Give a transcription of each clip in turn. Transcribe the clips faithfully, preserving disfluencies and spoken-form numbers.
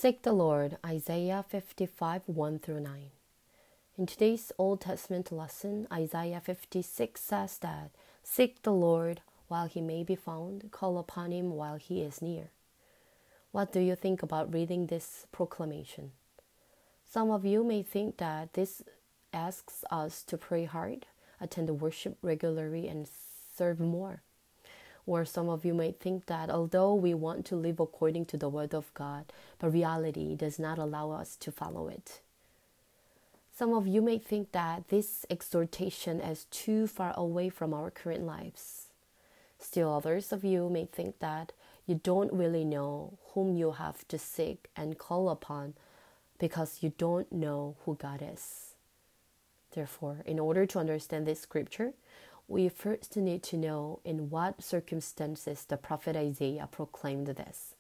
Seek the Lord, Isaiah fifty-five, one through nine. In today's Old Testament lesson, Isaiah fifty-six says that, "Seek the Lord while he may be found, call upon him while he is near." What do you think about reading this proclamation? Some of you may think that this asks us to pray hard, attend worship regularly, and serve more. Or some of you may think that although we want to live according to the Word of God, but reality does not allow us to follow it. Some of you may think that this exhortation is too far away from our current lives. Still others of you may think that you don't really know whom you have to seek and call upon because you don't know who God is. Therefore, in order to understand this scripture, we first need to know in what circumstances the prophet Isaiah proclaimed this.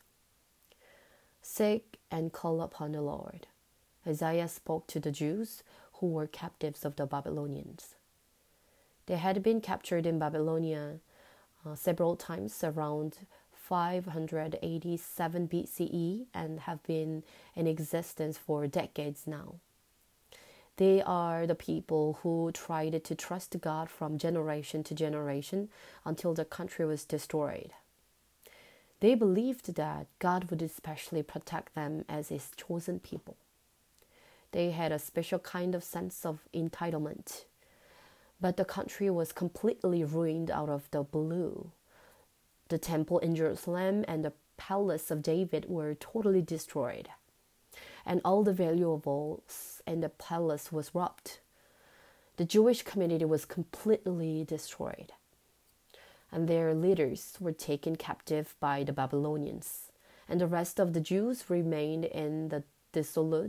Seek and call upon the Lord. Isaiah spoke to the Jews who were captives of the Babylonians. They had been captured in Babylonia uh, several times around five hundred eighty-seven B C E and have been in existence for decades now. They are the people who tried to trust God from generation to generation until the country was destroyed. They believed that God would especially protect them as his chosen people. They had a special kind of sense of entitlement. But the country was completely ruined out of the blue. The temple in Jerusalem and the palace of David were totally destroyed. And all the valuables in the palace was robbed. The Jewish community was completely destroyed. And their leaders were taken captive by the Babylonians. And the rest of the Jews remained in the desolate,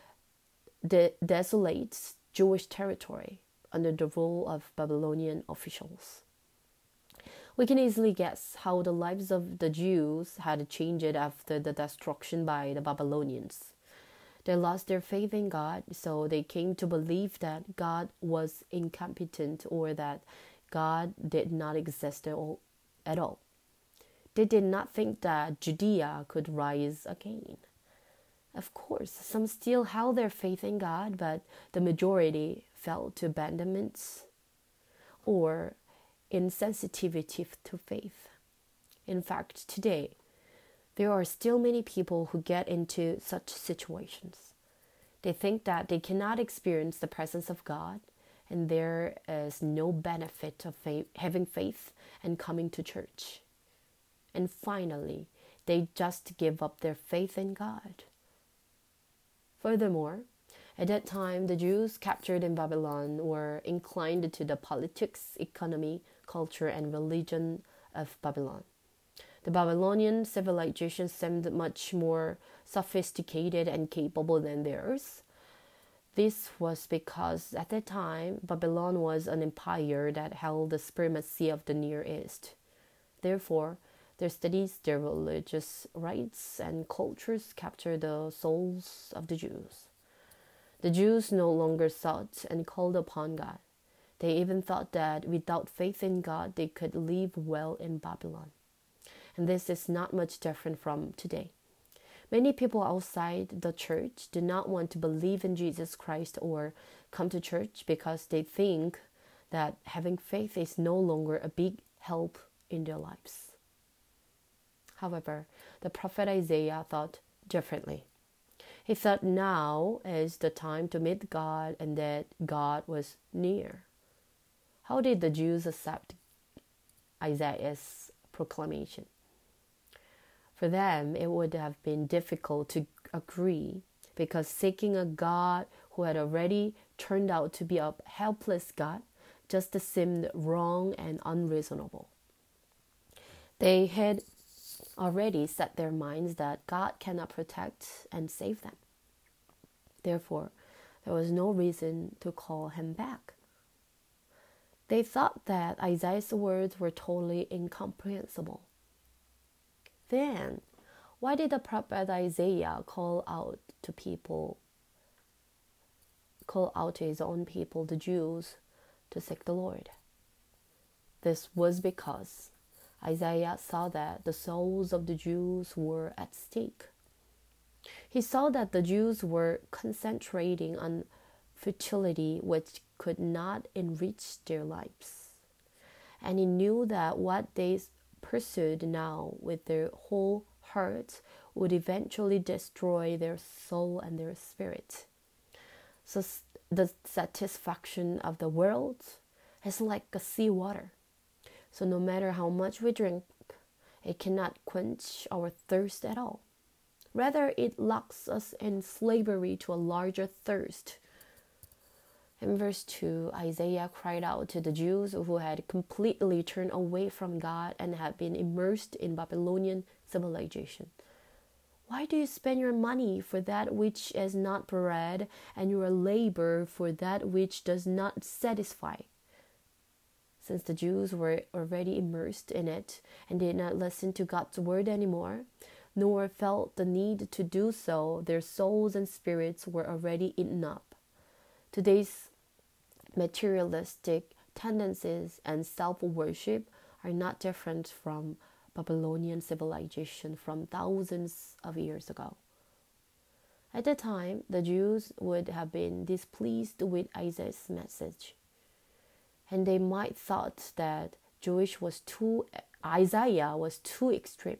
de- desolate Jewish territory under the rule of Babylonian officials. We can easily guess how the lives of the Jews had changed after the destruction by the Babylonians. They lost their faith in God, so they came to believe that God was incompetent or that God did not exist at all. They did not think that Judea could rise again. Of course, some still held their faith in God, but the majority fell to abandonment or insensitivity to faith. In fact, today, there are still many people who get into such situations. They think that they cannot experience the presence of God, and there is no benefit of faith, having faith and coming to church. And finally, they just give up their faith in God. Furthermore, at that time, the Jews captured in Babylon were inclined to the politics, economy, culture, and religion of Babylon. The Babylonian civilization seemed much more sophisticated and capable than theirs. This was because at that time, Babylon was an empire that held the supremacy of the Near East. Therefore, their studies, their religious rites, and cultures captured the souls of the Jews. The Jews no longer sought and called upon God. They even thought that without faith in God, they could live well in Babylon. And this is not much different from today. Many people outside the church do not want to believe in Jesus Christ or come to church because they think that having faith is no longer a big help in their lives. However, the prophet Isaiah thought differently. He thought now is the time to meet God and that God was near. How did the Jews accept Isaiah's proclamation? For them, it would have been difficult to agree because seeking a God who had already turned out to be a helpless God just seemed wrong and unreasonable. They had already set their minds that God cannot protect and save them. Therefore, there was no reason to call him back. They thought that Isaiah's words were totally incomprehensible. Then, why did the prophet Isaiah call out to people, call out to his own people, the Jews, to seek the Lord? This was because Isaiah saw that the souls of the Jews were at stake. He saw that the Jews were concentrating on futility which could not enrich their lives. And he knew that what they pursued now with their whole heart would eventually destroy their soul and their spirit. So the satisfaction of the world is like a sea water. So no matter how much we drink, it cannot quench our thirst at all. Rather, it locks us in slavery to a larger thirst. In verse two, Isaiah cried out to the Jews who had completely turned away from God and had been immersed in Babylonian civilization. Why do you spend your money for that which is not bread, and your labor for that which does not satisfy? Since the Jews were already immersed in it and did not listen to God's word anymore, nor felt the need to do so, their souls and spirits were already eaten up. Today's materialistic tendencies and self-worship are not different from Babylonian civilization from thousands of years ago. At the time, the Jews would have been displeased with Isaiah's message, and they might thought that Jewish was too Isaiah was too extreme.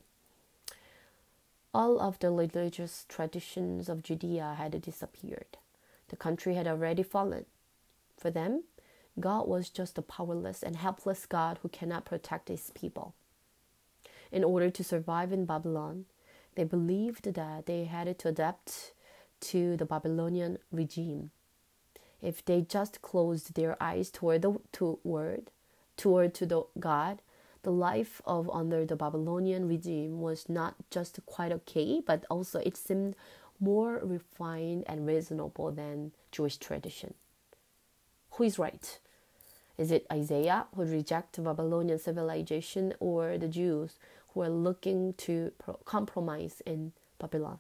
All of the religious traditions of Judea had disappeared. The country had already fallen. For them, God was just a powerless and helpless God who cannot protect his people. In order to survive in Babylon, they believed that they had to adapt to the Babylonian regime. If they just closed their eyes toward the toward, toward to the God, the life of under the Babylonian regime was not just quite okay, but also it seemed more refined and reasonable than Jewish tradition. Who is right? Is it Isaiah who rejects Babylonian civilization, or the Jews who are looking to compromise in Babylon?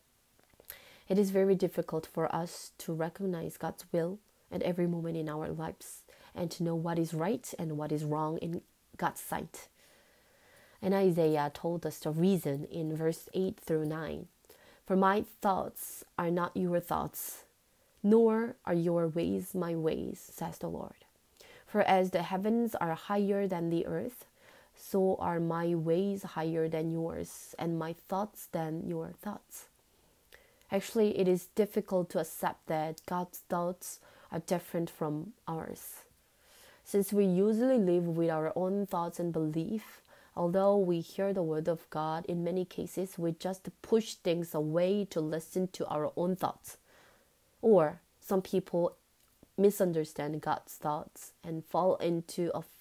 It is very difficult for us to recognize God's will at every moment in our lives and to know what is right and what is wrong in God's sight. And Isaiah told us the reason in verse eight through nine. For my thoughts are not your thoughts, nor are your ways my ways, says the Lord. For as the heavens are higher than the earth, so are my ways higher than yours, and my thoughts than your thoughts. Actually, it is difficult to accept that God's thoughts are different from ours. Since we usually live with our own thoughts and belief, although we hear the word of God, in many cases we just push things away to listen to our own thoughts. Or some people misunderstand God's thoughts and fall into a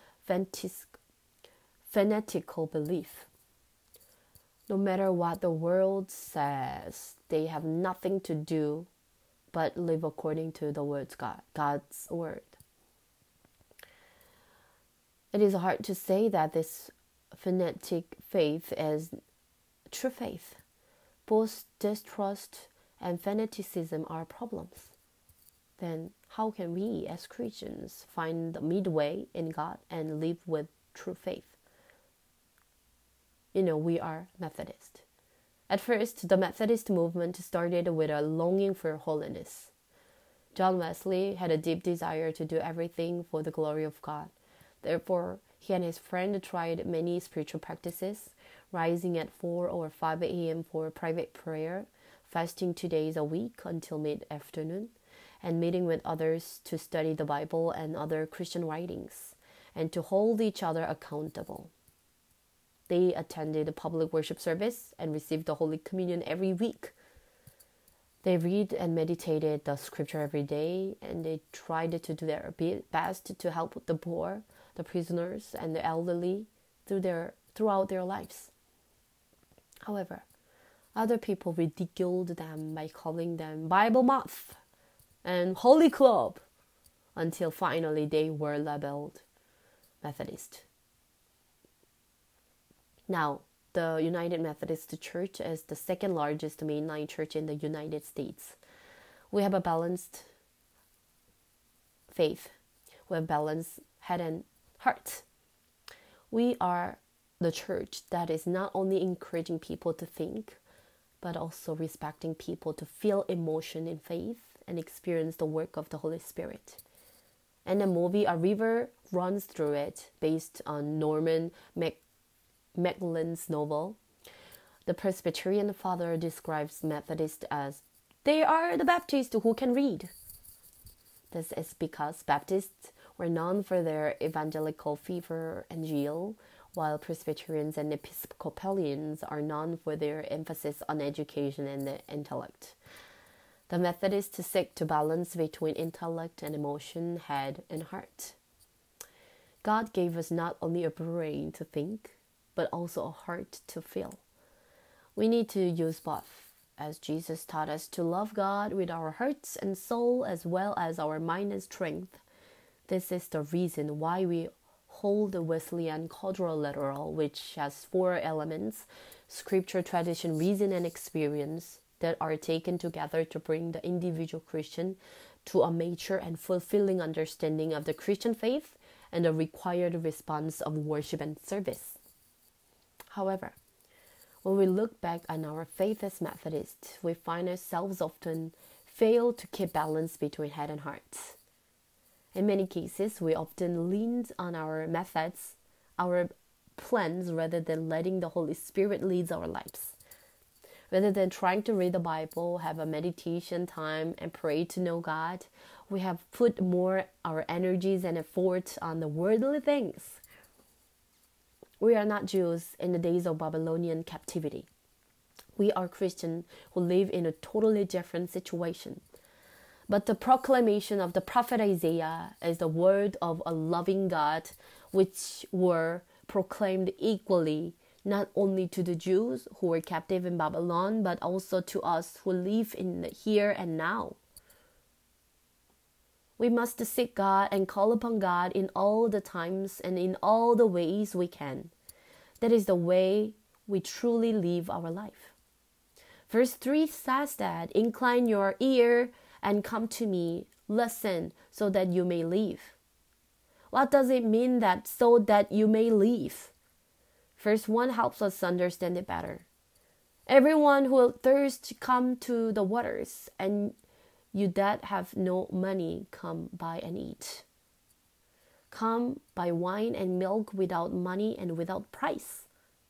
fanatical belief. No matter what the world says, they have nothing to do but live according to the words God, God's word. It is hard to say that this fanatic faith is true faith. Both distrust and fanaticism are problems. Then how can we as Christians find the midway in God and live with true faith? You know, we are Methodist. At first, the Methodist movement started with a longing for holiness. John Wesley had a deep desire to do everything for the glory of God. Therefore, he and his friend tried many spiritual practices, rising at four or five a.m. for private prayer, fasting two days a week until mid-afternoon, and meeting with others to study the Bible and other Christian writings, and to hold each other accountable. They attended a public worship service and received the Holy Communion every week. They read and meditated the scripture every day, and they tried to do their best to help the poor, the prisoners, and the elderly through their, throughout their lives. However, other people ridiculed them by calling them Bible Moth and Holy Club, until finally they were labeled Methodist. Now, the United Methodist Church is the second largest mainline church in the United States. We have a balanced faith. We have balanced head and heart. We are the church that is not only encouraging people to think, but also respecting people to feel emotion in faith and experience the work of the Holy Spirit. And the movie A River Runs Through It, based on Norman Mac- Macmillan's novel, the Presbyterian father describes Methodists as, "They are the Baptists who can read." This is because Baptists were known for their evangelical fervor and zeal, while Presbyterians and Episcopalians are known for their emphasis on education and the intellect. The Methodists seek to balance between intellect and emotion, head and heart. God gave us not only a brain to think, but also a heart to feel. We need to use both, as Jesus taught us to love God with our hearts and soul as well as our mind and strength. This is the reason why we hold the Wesleyan quadrilateral, which has four elements: scripture, tradition, reason, and experience, that are taken together to bring the individual Christian to a mature and fulfilling understanding of the Christian faith and the required response of worship and service. However, when we look back on our faith as Methodists, we find ourselves often fail to keep balance between head and heart. In many cases, we often lean on our methods, our plans, rather than letting the Holy Spirit lead our lives. Rather than trying to read the Bible, have a meditation time, and pray to know God, we have put more our energies and efforts on the worldly things. We are not Jews in the days of Babylonian captivity. We are Christians who live in a totally different situation. But the proclamation of the prophet Isaiah is the word of a loving God, which were proclaimed equally not only to the Jews who were captive in Babylon, but also to us who live in the here and now. We must seek God and call upon God in all the times and in all the ways we can. That is the way we truly live our life. Verse three says that, "Incline your ear and come to me, listen, so that you may live." What does it mean that so that you may live? Verse one helps us understand it better. "Everyone who thirsts, come to the waters, and you that have no money, come buy and eat." Come buy wine and milk without money and without price.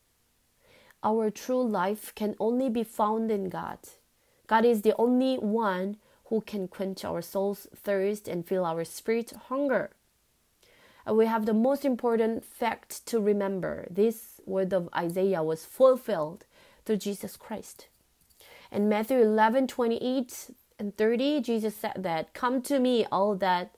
Our true life can only be found in God. God is the only one who can quench our soul's thirst and fill our spirit hunger. And we have the most important fact to remember. This word of Isaiah was fulfilled through Jesus Christ. In Matthew eleven, twenty-eight and thirty, Jesus said that, "Come to me, all that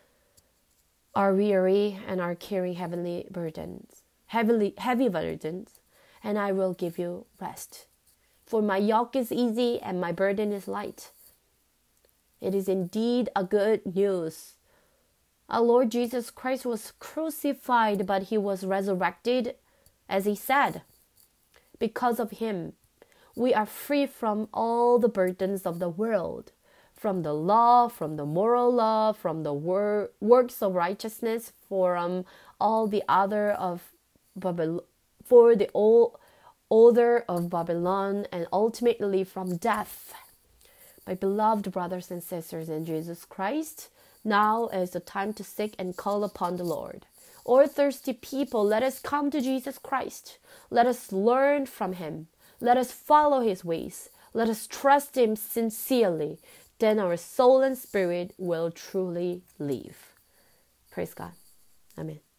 are weary and are carrying heavy burdens, heavily heavy burdens, and I will give you rest. For my yoke is easy and my burden is light." It is indeed a good news. Our Lord Jesus Christ was crucified, but he was resurrected, as he said. Because of him, we are free from all the burdens of the world, from the law, from the moral law, from the wor- works of righteousness, from all the other of Babylon, for the old order of Babylon, and ultimately from death. My beloved brothers and sisters in Jesus Christ, now is the time to seek and call upon the Lord. All thirsty people, let us come to Jesus Christ. Let us learn from him. Let us follow his ways. Let us trust him sincerely. Then our soul and spirit will truly live. Praise God. Amen.